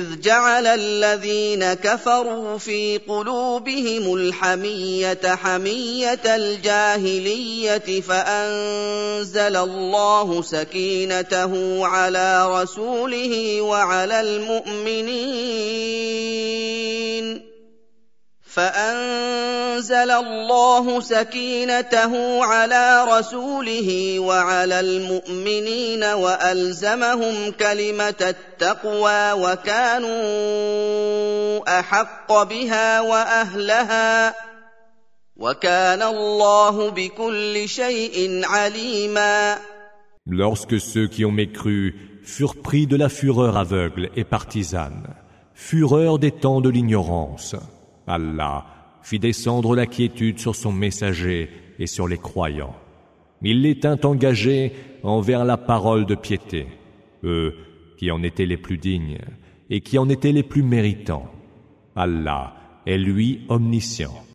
إذ جعل الذين كفروا في قلوبهم الحمية حمية الجاهلية فأنزل الله سكينته على رسوله وعلى المؤمنين وألزمهم كلمة التقوى وكانوا أحق بها وأهلها وكان الله بكل شيء عليما. Lorsque ceux qui ont mécru furent pris de la fureur aveugle et partisane, fureur des temps de l'ignorance, Allah fit descendre la quiétude sur son messager et sur les croyants. Il les tint engagés envers la parole de piété, eux qui en étaient les plus dignes et qui en étaient les plus méritants. Allah est lui omniscient.